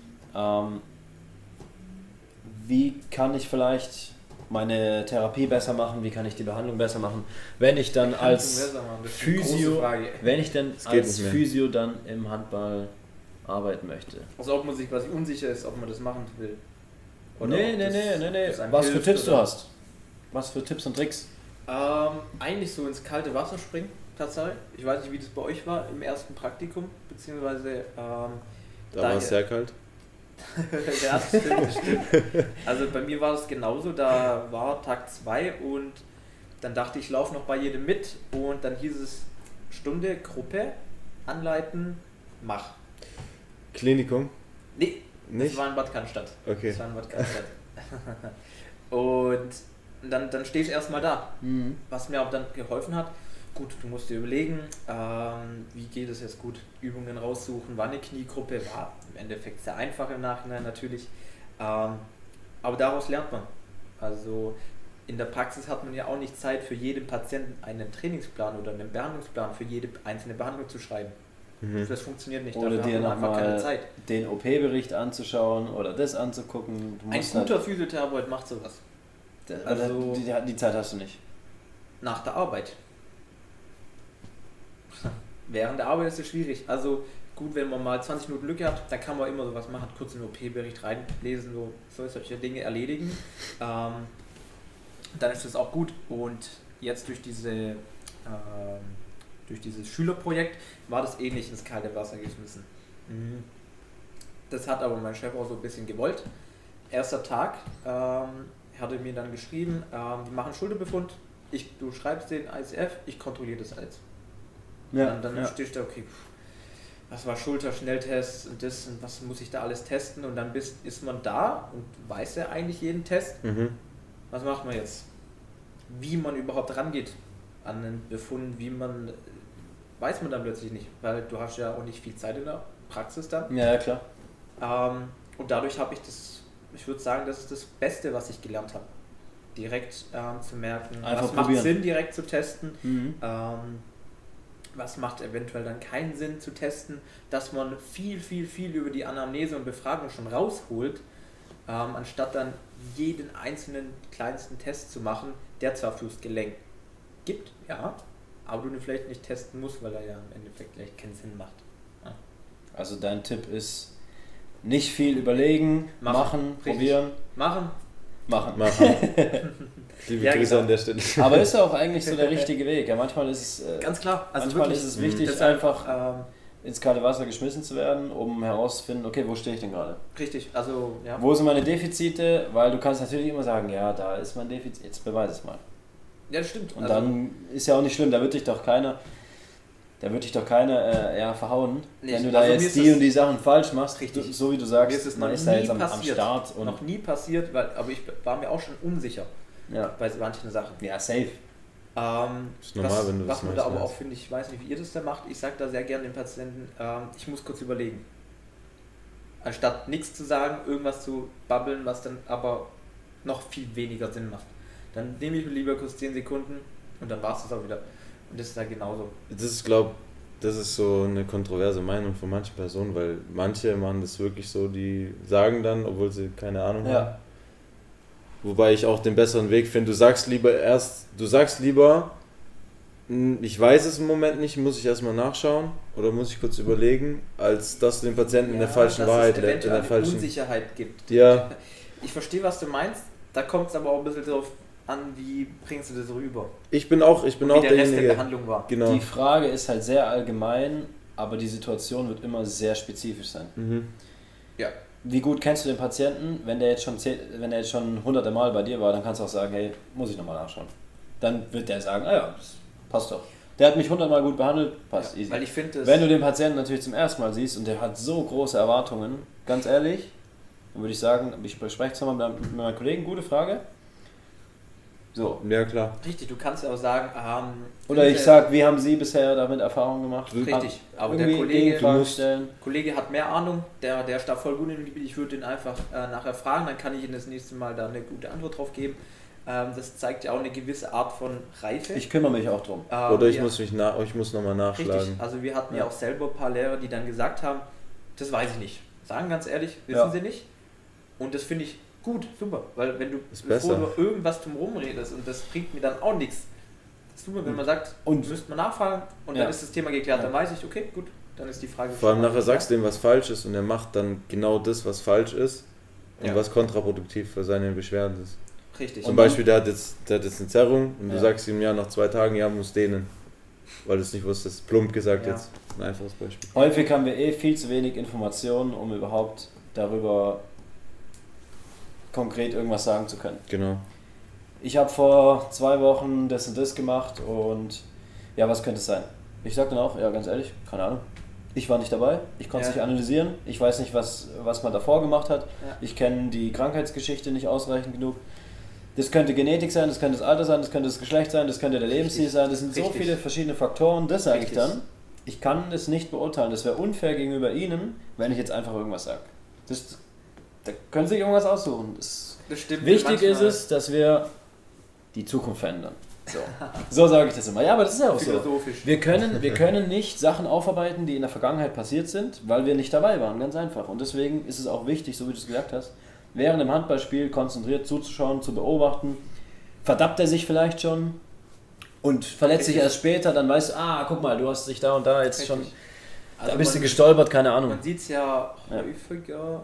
Wie kann ich vielleicht meine Therapie besser machen, wie kann ich die Behandlung besser machen, wenn ich dann als Physio, Physio dann im Handball arbeiten möchte. Also ob man sich quasi unsicher ist, ob man das machen will. Oder nee. Was für Tipps du hast? Was für Tipps und Tricks? Eigentlich so ins kalte Wasser springen, tatsächlich. Ich weiß nicht, wie das bei euch war im ersten Praktikum, beziehungsweise... da war es sehr kalt. Ja, das stimmt. Also bei mir war das genauso, da war Tag 2 und dann dachte ich, laufe noch bei jedem mit und dann hieß es Stunde, Gruppe, anleiten, mach. Klinikum? Nee, nicht? Das war in Bad Cannstatt. Okay. Das war in Bad Cannstatt. Und dann stehe ich erstmal da. Was mir aber dann geholfen hat, gut, du musst dir überlegen, wie geht es jetzt gut, Übungen raussuchen, war eine Kniegruppe, war im Endeffekt sehr einfach im Nachhinein natürlich, aber daraus lernt man. Also in der Praxis hat man ja auch nicht Zeit, für jeden Patienten einen Trainingsplan oder einen Behandlungsplan für jede einzelne Behandlung zu schreiben. Das funktioniert nicht, oder dafür dir hat man einfach keine nochmal Zeit. Den OP-Bericht anzuschauen oder das anzugucken. Ein guter Physiotherapeut macht sowas. Also die Zeit hast du nicht. Nach der Arbeit. Während der Arbeit ist es schwierig. Also gut, wenn man mal 20 Minuten Lücke hat, dann kann man immer sowas machen, kurz in den OP-Bericht reinlesen, solche Dinge erledigen. Dann ist das auch gut. Und jetzt durch dieses Schülerprojekt war das ähnlich ins kalte Wasser geschmissen. Das hat aber mein Chef auch so ein bisschen gewollt. Erster Tag hatte mir dann geschrieben, die machen Schulterbefund, du schreibst den ICF, ich kontrolliere das alles. Ja, dann stehst du da, okay, was war Schulterschnelltest und das und was muss ich da alles testen und dann ist man da und weiß ja eigentlich jeden Test. Was macht man jetzt? Wie man überhaupt rangeht an einen Befund, weiß man dann plötzlich nicht, weil du hast ja auch nicht viel Zeit in der Praxis dann. Ja, klar. Und dadurch habe ich würde sagen, das ist das Beste, was ich gelernt habe. Direkt zu merken, einfach was probieren. macht Sinn, direkt zu testen, was macht eventuell dann keinen Sinn zu testen, dass man viel über die Anamnese und Befragung schon rausholt, anstatt dann jeden einzelnen kleinsten Test zu machen, der zwar fürs Gelenk gibt, ja, aber du ihn vielleicht nicht testen musst, weil er ja im Endeffekt gleich keinen Sinn macht. Ja. Also dein Tipp ist, nicht viel überlegen, machen probieren. Machen. Liebe Ja, Grüße genau. an der Stelle. Aber ist ja auch eigentlich so der richtige Weg. Ja, manchmal ist es Ganz klar. Also manchmal wirklich, ist es wichtig, deshalb, einfach ins kalte Wasser geschmissen zu werden, um herauszufinden, okay, wo stehe ich denn gerade? richtig, also ja. Wo sind meine Defizite? Weil du kannst natürlich immer sagen, ja, da ist mein Defizit, jetzt beweise es mal. Ja, das stimmt. Und dann ist ja auch nicht schlimm, da wird dich doch keiner verhauen, Nicht. wenn du da Also jetzt mir ist die es- und die Sachen falsch machst, Richtig. so wie du Mir sagst, ist es man noch ist da nie jetzt am passiert. Start und Noch nie passiert, aber ich war mir auch schon unsicher ja. bei manchen Sachen. Ja, safe. Ist normal, wenn du das was man nicht da aber weißt. auch finde, ich weiß nicht, wie ihr das da macht, ich sage da sehr gerne den Patienten, ich muss kurz überlegen. Anstatt nichts zu sagen, irgendwas zu babbeln, was dann aber noch viel weniger Sinn macht. Dann nehme ich mir lieber kurz 10 Sekunden und dann war es das auch wieder. Und das ist da genauso. Das ist so eine kontroverse Meinung von manchen Personen, weil manche machen das wirklich so, die sagen dann, obwohl sie keine Ahnung haben. Ja. Wobei ich auch den besseren Weg finde, du sagst lieber, ich weiß es im Moment nicht, muss ich erstmal nachschauen oder muss ich kurz überlegen, als dass du den Patienten in der falschen Wahrheit dass es lässt. eventuell eine Unsicherheit gibt. Ja. Ich verstehe, was du meinst, da kommt es aber auch ein bisschen drauf an, wie bringst du das rüber. Ich bin auch Wie der Rest der derjenige. Behandlung war. Genau. Die Frage ist halt sehr allgemein, aber die Situation wird immer sehr spezifisch sein. Ja. Wie gut kennst du den Patienten? Wenn der jetzt schon hunderte Mal bei dir war, dann kannst du auch sagen, hey, muss ich nochmal nachschauen. Dann wird der sagen, ja, das passt doch. Der hat mich 100 Mal gut behandelt, passt, Ja, easy. weil ich finde, Wenn du den Patienten natürlich zum ersten Mal siehst und der hat so große Erwartungen, ganz ehrlich, dann würde ich sagen, ich bespreche es nochmal mit meinen Kollegen, gute Frage. So. Ja, klar. richtig, du kannst ja auch sagen, Oder ich sage, wie haben Sie bisher damit Erfahrung gemacht? richtig, aber der Irgendwie Kollege, Gegenfragen stellen. Kollege hat mehr Ahnung, der ist da voll gut im Gebiet, ich würde ihn einfach nachher fragen, dann kann ich ihm das nächste Mal da eine gute Antwort drauf geben. Das zeigt ja auch eine gewisse Art von Reife. Ich kümmere mich auch drum. Oder ich ja, muss nochmal nachschlagen. richtig, also wir hatten ja auch selber ein paar Lehrer, die dann gesagt haben, das weiß ich nicht. Sagen ganz ehrlich, wissen Ja. sie nicht. Und das finde ich gut, super, weil wenn du Ist bevor besser. du irgendwas drum rumredest und das bringt mir dann auch nichts. Das ist super, wenn man sagt, Und- müsste man nachfragen und Ja. dann ist das Thema geklärt, Ja. dann weiß ich, okay, gut, dann ist die Frage Vor allem schon mal nachher sagst du ihm, was falsch ist und er macht dann genau das, was falsch ist und Ja. was kontraproduktiv für seine Beschwerden ist. richtig. Zum Und dann- Beispiel, der hat jetzt eine Zerrung und du Ja. sagst ihm, ja, nach 2 Tagen, ja, muss dehnen. Weil du es nicht wusstest. Plump gesagt Ja. jetzt. Ein einfaches Beispiel. Häufig haben wir viel zu wenig Informationen, um überhaupt darüber konkret irgendwas sagen zu können. Genau. Ich habe vor 2 Wochen das und das gemacht und ja, was könnte es sein? Ich sage dann auch, ja, ganz ehrlich, keine Ahnung. Ich war nicht dabei, ich konnte es Ja. nicht analysieren, ich weiß nicht, was man davor gemacht hat, Ja. ich kenne die Krankheitsgeschichte nicht ausreichend genug. Das könnte Genetik sein, das könnte das Alter sein, das könnte das Geschlecht sein, das könnte der Lebensstil Richtig. sein, das sind so Richtig. viele verschiedene Faktoren, das sage ich Richtig. dann. Ich kann es nicht beurteilen, das wäre unfair gegenüber Ihnen, wenn ich jetzt einfach irgendwas sage. Da können Sie sich irgendwas aussuchen. Das Das stimmt. Wichtig ist manchmal es, dass wir die Zukunft verändern. So sage ich das immer. Ja, aber das ist ja auch so. philosophisch. Wir können nicht Sachen aufarbeiten, die in der Vergangenheit passiert sind, weil wir nicht dabei waren, ganz einfach. Und deswegen ist es auch wichtig, so wie du es gesagt hast, während dem Handballspiel konzentriert zuzuschauen, zu beobachten. Verdappt er sich vielleicht schon und verletzt sich Richtig. erst später, dann weißt du, guck mal, du hast dich da und da jetzt Richtig. schon, Also da bist du man- gestolpert, keine Ahnung. Man sieht es ja Ja. häufiger.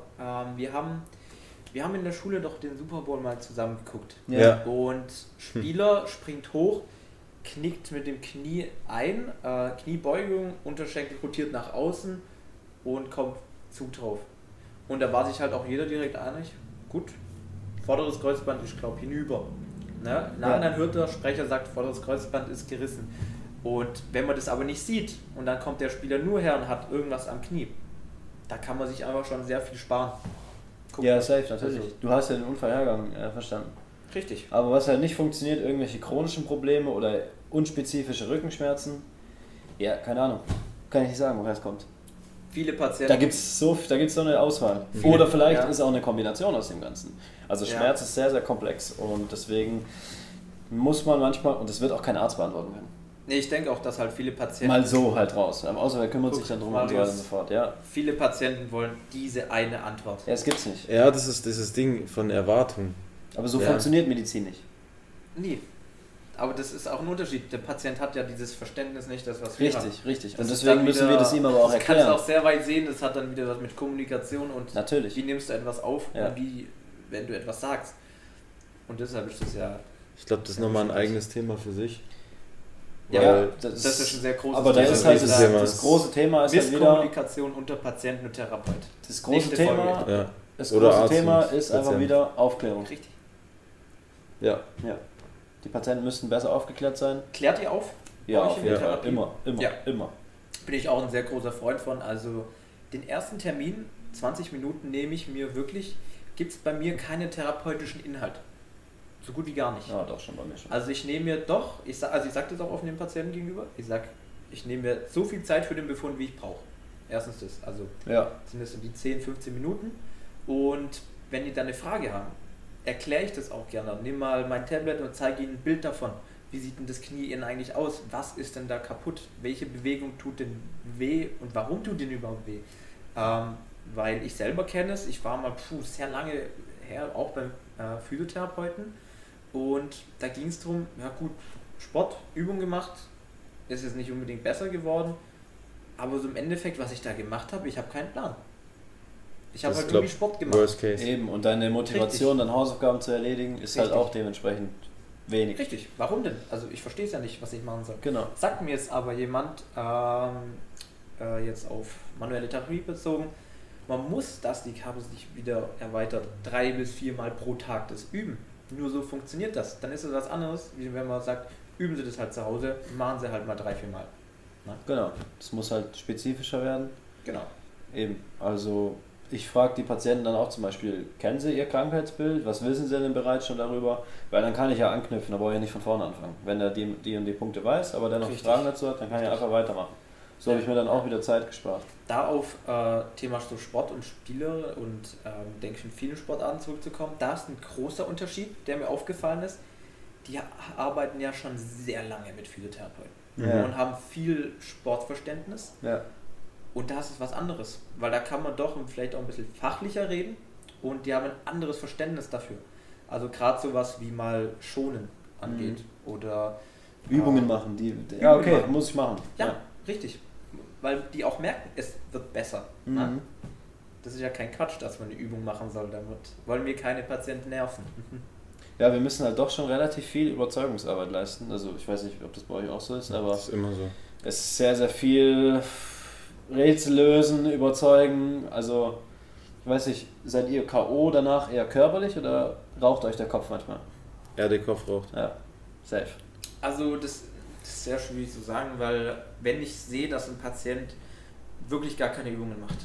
Wir haben in der Schule doch den Super Bowl mal zusammen geguckt. Ja. Und Spieler springt hoch, knickt mit dem Knie ein, Kniebeugung, Unterschenkel rotiert nach außen und kommt Zug drauf. Und da war sich halt auch jeder direkt einig, gut, vorderes Kreuzband ist, glaube ich, hinüber. Ne? Nachhinein hört der Sprecher, sagt, vorderes Kreuzband ist gerissen. Und wenn man das aber nicht sieht und dann kommt der Spieler nur her und hat irgendwas am Knie, da kann man sich einfach schon sehr viel sparen. Ja, safe, natürlich. Du hast ja den Unfallhergang verstanden. Richtig. Aber was halt nicht funktioniert, irgendwelche chronischen Probleme oder unspezifische Rückenschmerzen, ja, keine Ahnung. Kann ich nicht sagen, woher es kommt. Viele Patienten... Da gibt's so eine Auswahl. Oder vielleicht ist auch eine Kombination aus dem Ganzen. Also Schmerz ist sehr, sehr komplex und deswegen muss man manchmal, und das wird auch kein Arzt beantworten können. Nee, ich denke auch, dass halt viele Patienten... Mal so halt raus. Außer wer kümmert sich dann drum und so weiter und so fort. Ja. Viele Patienten wollen diese eine Antwort. Ja, das gibt's nicht. Ja, das ist dieses Ding von Erwartung. Aber so funktioniert Medizin nicht. Nie. Aber das ist auch ein Unterschied. Der Patient hat ja dieses Verständnis nicht, das was wir haben. Richtig. Das Und deswegen müssen wir das ihm aber auch erklären. Das kannst du auch sehr weit sehen. Das hat dann wieder was mit Kommunikation und natürlich. Wie nimmst du etwas auf und wie, wenn du etwas sagst. Und deshalb ist das ja... Ich glaube, das ist nochmal ein eigenes Thema für sich. Ja, das ist ein sehr großes Thema. Aber da ist halt das große Thema ist halt wieder... Kommunikation unter Patienten und Therapeut. Das große Thema, ist einfach wieder Aufklärung. Richtig. Ja. Die Patienten müssten besser aufgeklärt sein. Klärt ihr auf? Ja, auf jeden Fall. Immer. Bin ich auch ein sehr großer Freund von. Also den ersten Termin, 20 Minuten nehme ich mir wirklich, gibt es bei mir keinen therapeutischen Inhalt. So gut wie gar nicht. Ja, doch, schon bei mir schon. Also ich nehme mir doch, ich sage das auch offen dem Patienten gegenüber, ich nehme mir so viel Zeit für den Befund, wie ich brauche. Erstens das, also sind das so die 10, 15 Minuten. Und wenn die dann eine Frage haben, erkläre ich das auch gerne. Nimm mal mein Tablet und zeige ihnen ein Bild davon. Wie sieht denn das Knie Ihnen eigentlich aus? Was ist denn da kaputt? Welche Bewegung tut denn weh und warum tut denn überhaupt weh? Weil ich selber kenne es, ich war mal sehr lange her, auch beim Physiotherapeuten, und da ging es darum, ja gut, Sport, Übung gemacht, ist jetzt nicht unbedingt besser geworden, aber so im Endeffekt, was ich da gemacht habe, ich habe keinen Plan. Ich habe halt irgendwie Sport gemacht. Worst case. Eben, und deine Motivation, dann Hausaufgaben zu erledigen, ist halt auch dementsprechend wenig. Richtig, warum denn? Also ich verstehe es ja nicht, was ich machen soll. Genau. Sagt mir jetzt aber jemand, jetzt auf manuelle Therapie bezogen, man muss, dass die Kabel sich wieder erweitert, 3 bis 4 Mal pro Tag das üben. Nur so funktioniert das. Dann ist es was anderes, wie wenn man sagt, üben Sie das halt zu Hause, machen Sie halt mal 3, 4 Mal. Na? Genau, das muss halt spezifischer werden. Genau. Eben, also ich frage die Patienten dann auch zum Beispiel, kennen Sie Ihr Krankheitsbild? Was wissen Sie denn bereits schon darüber? Weil dann kann ich ja anknüpfen, da brauche ich ja nicht von vorne anfangen. Wenn er die und die Punkte weiß, aber dennoch Fragen dazu hat, dann kann ich einfach weitermachen. So habe ich mir dann auch wieder Zeit gespart. Da auf Thema so Sport und Spieler und denke ich in vielen Sportarten zurückzukommen, da ist ein großer Unterschied, der mir aufgefallen ist. Die arbeiten ja schon sehr lange mit Physiotherapeuten und haben viel Sportverständnis. Ja. Und da ist es was anderes, weil da kann man doch vielleicht auch ein bisschen fachlicher reden und die haben ein anderes Verständnis dafür. Also gerade sowas wie mal Schonen angeht oder Übungen machen, muss ich machen. Ja, richtig. Weil die auch merken, es wird besser. Ne? Das ist ja kein Quatsch, dass man eine Übung machen soll, damit wollen wir keine Patienten nerven. Ja, wir müssen halt doch schon relativ viel Überzeugungsarbeit leisten. Also ich weiß nicht, ob das bei euch auch so ist, aber das ist immer so. Es ist sehr, sehr viel Rätsel lösen, überzeugen. Also ich weiß nicht, seid ihr K.O. danach eher körperlich oder raucht euch der Kopf manchmal? Ja, der Kopf raucht. Ja, safe. Also das ist sehr schwierig zu sagen, weil wenn ich sehe, dass ein Patient wirklich gar keine Übungen macht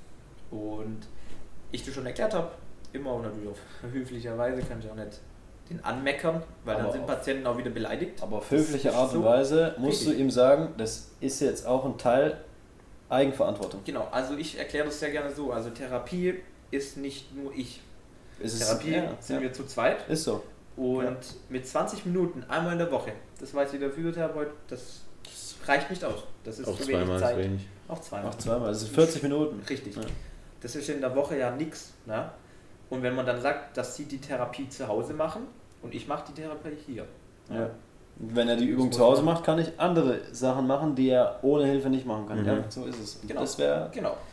und ich das schon erklärt habe, immer und natürlich auf höflicher Weise, kann ich auch nicht den anmeckern, weil aber dann sind Patienten auch wieder beleidigt. Aber auf höfliche Art und Weise musst du ihm sagen, das ist jetzt auch ein Teil Eigenverantwortung. Genau, also ich erkläre das sehr gerne so, also Therapie ist nicht nur ich. Therapie sind wir zu zweit. Ist so. Und mit 20 Minuten einmal in der Woche, das weiß jeder Physiotherapeut, das reicht nicht aus. Das ist auch zu wenig Zeit. Wenig. Auch zweimal. Das sind 40 Minuten. Richtig. Ja. Das ist in der Woche ja nichts. Ne? Und wenn man dann sagt, dass sie die Therapie zu Hause machen und ich mache die Therapie hier. Ja. Und wenn er die Übung zu Hause macht, kann ich andere Sachen machen, die er ohne Hilfe nicht machen kann. Ja, so ist es. Genau. Das wäre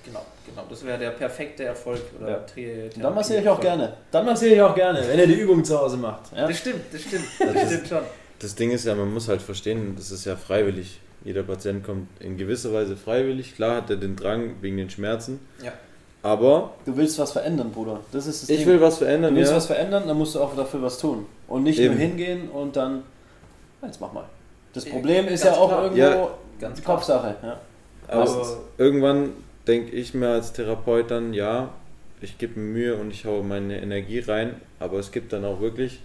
Das wäre der perfekte Erfolg. Oder dann massiere ich auch gerne. Wenn er die Übung zu Hause macht. Ja? Das stimmt. Das stimmt schon. Das Ding ist ja, man muss halt verstehen, das ist ja freiwillig. Jeder Patient kommt in gewisser Weise freiwillig. Klar hat er den Drang wegen den Schmerzen. Ja. Aber du willst was verändern, Bruder. Das ist das Ding. Ich will was verändern, Du willst was verändern, dann musst du auch dafür was tun. Und nicht nur hingehen und dann, jetzt mach mal. Das Problem ist ja auch irgendwo ganz Kopfsache. Ja. Aber irgendwann denke ich mir als Therapeut dann, ja, ich gebe mir Mühe und ich haue meine Energie rein, aber es gibt dann auch wirklich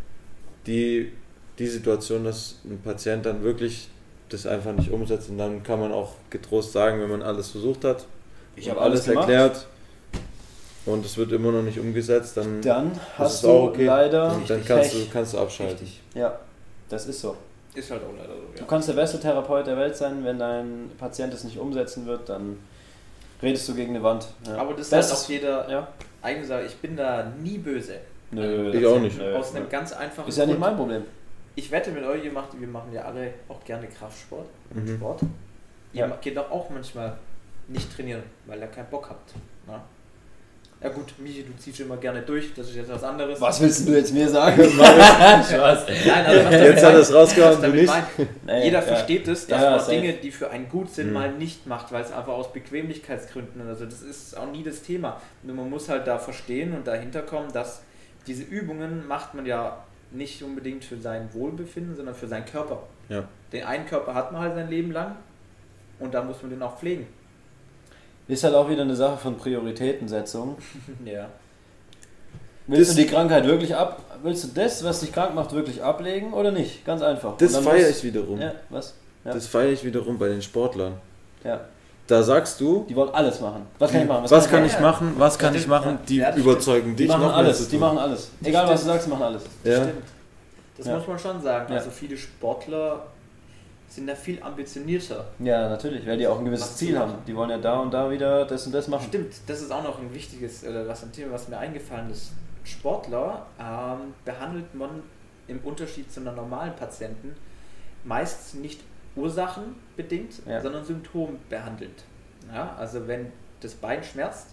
die Situation, dass ein Patient dann wirklich das einfach nicht umsetzt und dann kann man auch getrost sagen, wenn man alles versucht hat, ich habe alles erklärt und es wird immer noch nicht umgesetzt, dann hast du leider und dann kannst du abschalten. Richtig. Ja, das ist so. Ist halt auch leider so, ja. Du kannst der beste Therapeut der Welt sein, wenn dein Patient es nicht umsetzen wird, dann redest du gegen eine Wand. Ja. Aber das ist auch jeder eigene Sache. Ich bin da nie böse. Nö, ich auch nicht. Aus einem ganz einfachen ist ja nicht mein Problem. Ich wette mit euch, wir machen ja alle auch gerne Kraftsport und Sport. Ja. Ihr geht doch auch manchmal nicht trainieren, weil ihr keinen Bock habt. Na? Ja gut, Michi, du ziehst immer gerne durch, das ist jetzt was anderes. Was willst du jetzt mir sagen? Spaß. Nein, also jetzt hat er es rausgehauen, du nicht. Nee, jeder versteht es, dass man Dinge, die für einen gut sind, mal nicht macht, weil es einfach aus Bequemlichkeitsgründen, also das ist auch nie das Thema. Nur man muss halt da verstehen und dahinter kommen, dass diese Übungen macht man ja nicht unbedingt für sein Wohlbefinden, sondern für seinen Körper. Ja. Den einen Körper hat man halt sein Leben lang und da muss man den auch pflegen. Ist halt auch wieder eine Sache von Prioritätensetzung. Ja. Willst du die Krankheit wirklich willst du das, was dich krank macht, wirklich ablegen oder nicht? Ganz einfach. Das feiere ich wiederum. Ja, was? Ja. Das feiere ich wiederum bei den Sportlern. Ja. Da sagst du, die wollen alles machen. Was kann ich machen? Was kann ich machen? Was kann ich machen? Die überzeugen dich noch alles. Die machen alles. Egal was du sagst, die machen alles. Ja. Stimmt. Das muss man schon sagen. Also viele Sportler sind da viel ambitionierter. Ja, natürlich, weil die auch ein gewisses Ziel haben. Die wollen ja da und da wieder das und das machen. Stimmt, das ist auch noch ein wichtiges, ein Thema, was mir eingefallen ist. Sportler behandelt man im Unterschied zu einer normalen Patienten meist nicht ursachenbedingt, sondern symptombehandelt. Ja, also wenn das Bein schmerzt,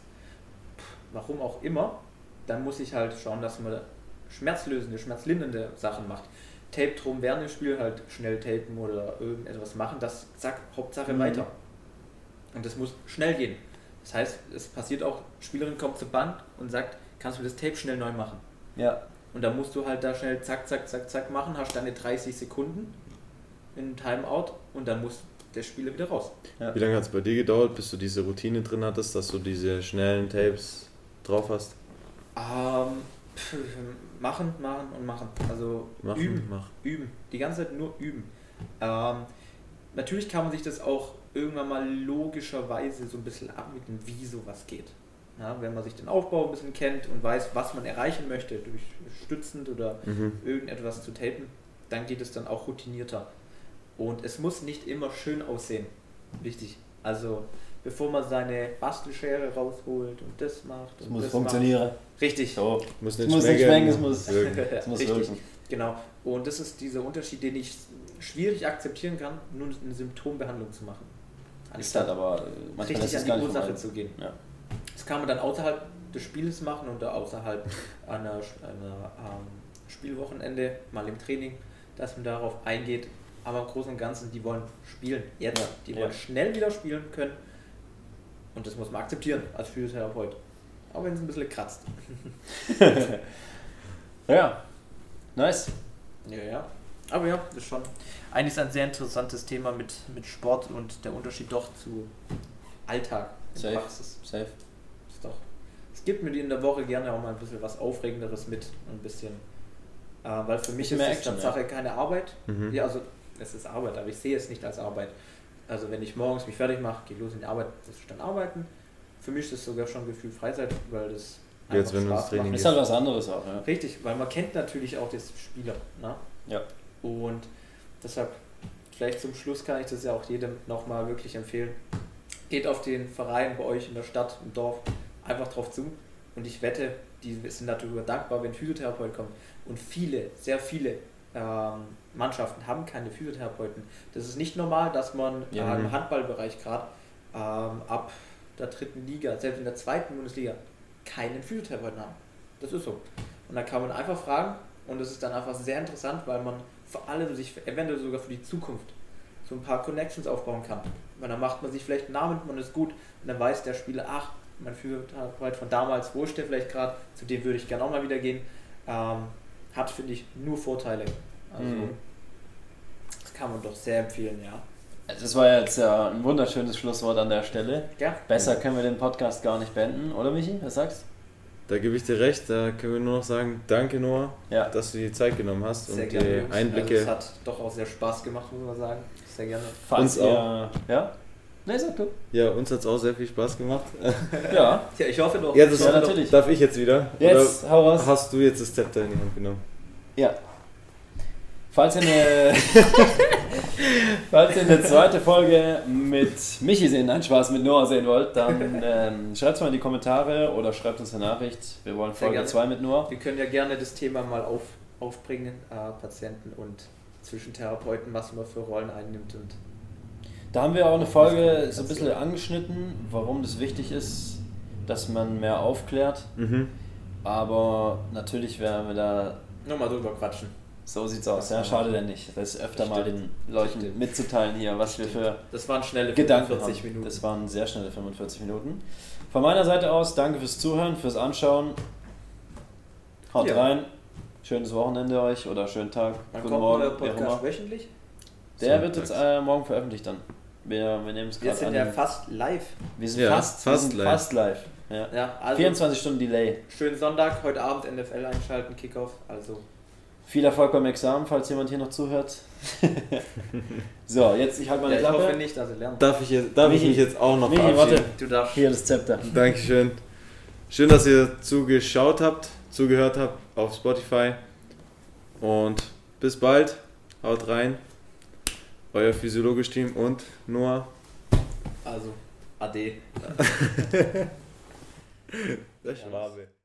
warum auch immer, dann muss ich halt schauen, dass man schmerzlösende, schmerzlindernde Sachen macht. Tape drum während dem Spiel halt schnell tapen oder irgendetwas machen, das zack, Hauptsache weiter. Und das muss schnell gehen. Das heißt, es passiert auch, Spielerin kommt zur Bank und sagt, kannst du das Tape schnell neu machen? Ja. Und dann musst du halt da schnell zack, zack, zack, zack machen, hast deine 30 Sekunden in Timeout und dann muss der Spieler wieder raus. Ja. Wie lange hat es bei dir gedauert, bis du diese Routine drin hattest, dass du diese schnellen Tapes drauf hast? Machen. Also üben. Die ganze Zeit nur üben. Natürlich kann man sich das auch irgendwann mal logischerweise so ein bisschen abmitten, wie sowas geht. Ja, wenn man sich den Aufbau ein bisschen kennt und weiß, was man erreichen möchte, durch stützend oder irgendetwas zu tapen, dann geht es dann auch routinierter. Und es muss nicht immer schön aussehen. Wichtig. Also bevor man seine Bastelschere rausholt und das macht. Das muss funktionieren. Richtig. So. Muss nicht schmecken, es muss wirken. Genau. Und das ist dieser Unterschied, den ich schwierig akzeptieren kann, nur eine Symptombehandlung zu machen. Ist halt aber manchmal richtig an die Ursache zu gehen. Ja. Das kann man dann außerhalb des Spiels machen oder außerhalb einer Spielwochenende, mal im Training, dass man darauf eingeht. Aber im Großen und Ganzen, die wollen spielen. Jetzt. Die wollen schnell wieder spielen können. Und das muss man akzeptieren als Physiotherapeut. Auch wenn es ein bisschen kratzt. Ja, nice. Ja. Aber ja, das ist schon eigentlich ein sehr interessantes Thema mit Sport und der Unterschied doch zu Alltag. Safe. Ist doch. Es gibt mir in der Woche gerne auch mal ein bisschen was Aufregenderes mit. Ein bisschen. Weil für mich ist es Tatsache keine Arbeit. Ja, also es ist Arbeit, aber ich sehe es nicht als Arbeit. Also wenn ich morgens mich fertig mache, gehe los in die Arbeit, das ist dann Arbeiten. Für mich ist es sogar schon Gefühl Freizeit, weil das jetzt, wenn Spaß macht. Ist halt was anderes auch, ja. Richtig, weil man kennt natürlich auch das Spieler. Ne? Ja. Und deshalb, vielleicht zum Schluss kann ich das ja auch jedem nochmal wirklich empfehlen. Geht auf den Verein bei euch in der Stadt, im Dorf, einfach drauf zu. Und ich wette, die sind darüber dankbar, wenn Physiotherapeut kommt. Und sehr viele Mannschaften haben keine Physiotherapeuten. Das ist nicht normal, dass man im Handballbereich gerade ab der 3. Liga, selbst in der 2. Bundesliga, keinen Physiotherapeuten haben. Das ist so. Und da kann man einfach fragen und das ist dann einfach sehr interessant, weil man vor allem sich eventuell sogar für die Zukunft so ein paar Connections aufbauen kann. Weil dann macht man sich vielleicht einen Namen, man ist gut und dann weiß der Spieler, ach, mein Physiotherapeut von damals, wo ist der vielleicht gerade, zu dem würde ich gerne auch mal wieder gehen. Hat, finde ich, nur Vorteile. Also, kann man doch sehr empfehlen, ja. Das war jetzt ja ein wunderschönes Schlusswort an der Stelle. Ja. Besser können wir den Podcast gar nicht beenden, oder Michi? Was sagst Da gebe ich dir recht, da können wir nur noch sagen, danke Noah, Ja. dass du die Zeit genommen hast Sehr und gerne, die Jungs. Einblicke. Also, es hat doch auch sehr Spaß gemacht, muss man sagen. Sehr gerne. Falls Uns ihr... Ja? Ne, sag du. Ja, uns hat es auch sehr viel Spaß gemacht. Ja. Ja, ich hoffe doch. Ja, das Ja, natürlich. Darf ich jetzt wieder? Jetzt, hau raus. Oder hast du jetzt das Zepter in die Hand genommen? Ja. Falls ihr eine zweite Folge mit Michi sehen, nein, Spaß, mit Noah sehen wollt, dann schreibt es mal in die Kommentare oder schreibt uns eine Nachricht. Wir wollen Sehr Folge gerne. 2 mit Noah. Wir können ja gerne das Thema mal aufbringen, Patienten und Zwischentherapeuten, was man für Rollen einnimmt. Und Da haben wir auch eine Folge so ein bisschen angeschnitten, warum das wichtig ist, dass man mehr aufklärt. Aber natürlich werden wir da... nochmal drüber quatschen. So sieht's aus. Ja, schade denn nicht. Das ist öfter mal den Leuten mitzuteilen hier, was wir für Das waren schnelle Gedanken 45 haben. Minuten. Das waren sehr schnelle 45 Minuten. Von meiner Seite aus, danke fürs Zuhören, fürs Anschauen. Haut Ja. rein. Schönes Wochenende euch oder schönen Tag. Wann Guten kommt Morgen, euer wie auch Podcast immer. wöchentlich? Der wird jetzt morgen veröffentlicht dann. Wir nehmen es Wir gerade sind ja fast live. Wir sind Ja, fast fast live. Fast live. Ja. Ja, also 24 Stunden Delay. schönen Sonntag, heute Abend NFL einschalten, Kickoff. Also Viel Erfolg beim Examen, falls jemand hier noch zuhört. So, jetzt ich halte meine ich Klappe. hoffe nicht, dass ihr lernt. Darf ich Michi. mich jetzt auch noch Michi, verabschieden? warte. Du darfst. Hier das Zepter. Dankeschön. Schön, dass ihr zugeschaut habt, zugehört habt auf Spotify. Und bis bald. Haut rein. Euer physiologisch Team und Noah. Also, Ade. Der Schwabe.